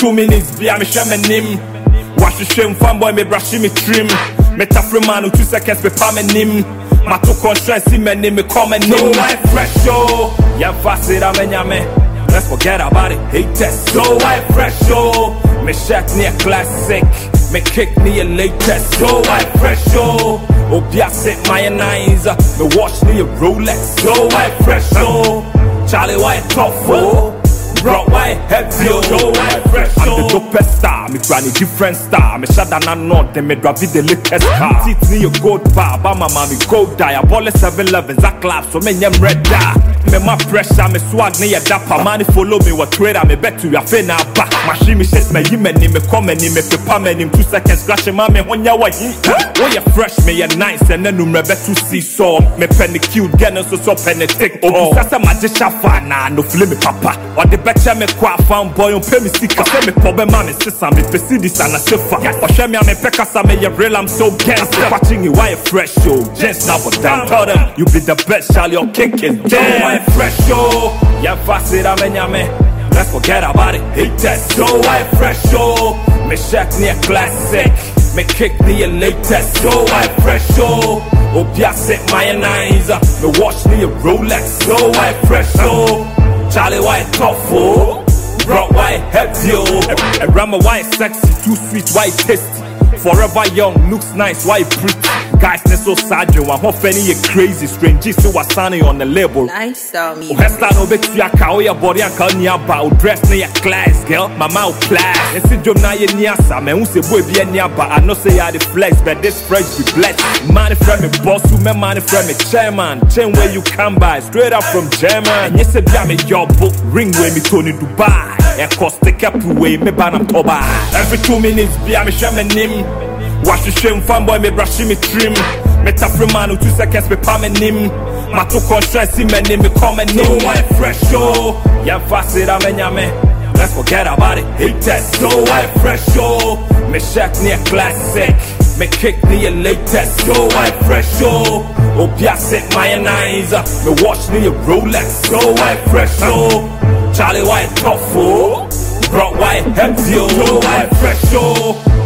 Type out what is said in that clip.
2 minutes, be I'm a shaman nim. Wash the shame, fanboy, me brush me trim. Metafre man, 2 seconds, be pamenim. Mato conscience, me name, me comment no white fresh show. Yeah, fast it, I'm a yame. Let's forget about it, hate test. So white fresh show. Me shack near classic. Me kick me a latest. So white fresh show. Obia set my nines. Me watch me a Rolex. So white fresh show. Charlie White tough oh. Brock White head feel so white fresh show. I'm the dopest star, me granny different star. Me shut down and not, then me drop the latest car. Teeth me a gold bar, but my mommy gold die. I ball 711, Zach clap, so me nyem red die. Me my pressure, me swag me a dapper. Money follow me what Twitter, me bet to ya finna back. Machine me shit me yimeni, me comeni, me pepper me in 2 seconds. Scratch my man when ya wa oh you fresh, me ya nice, and then me bet to see so. Me penny cute, get no so penny thick. Oh, sasa magician fan, no flame me papa. Or the betcha me kwa found boy on pay me sika. Say me problem man, me sister, me pesi this and a sefa. Or share me a me pekasa me ya real, I'm so gangster. Watching you why fresh show, just now but down. Tell them you be the best, shall your kick is dead. Fresh show, yeah, fast it, I'm a let's forget about it, hate that. So white fresh show, me shack near classic. Me kick me a latest. So white fresh show, Obia set my nines. Me watch me a Rolex. So white fresh show, Charlie White tough oh. Brock White head yo. And Rama White sexy, too sweet, white tasty. Forever young, looks nice, white pretty. Guys, they're so sad, you want Fanny, you crazy, strange, so was sunny on the label. Nice, me. Hesta no bet ya cow, your body and call me about dress near class, girl, my mouth class. And see, Jom Naya Niasa, man, who say, boy, be a niaba. I know say I the flex, but this fresh be blessed. Money from me, boss, who me money from me, chairman. Chain where you come by, straight up from German. And yes, I'm your book, ring where me Tony Dubai. And cost the cap away, me banam toba. Every 2 minutes, be I'm a shaman nim. Wash the shame, fanboy, me brush me trim. Metafre man, 2 seconds, me pamenim. Mato conscience, me name, me comment no white fresh show. Yeah, fast it, I'm a yame. Let's forget about it, hate test. So white fresh show. Me shack near classic. Me kick me a latest. So white fresh show. Obia set my nines. Me watch me a Rolex. So white fresh show. Charlie White tough oh. Brock White head yo. So white fresh show.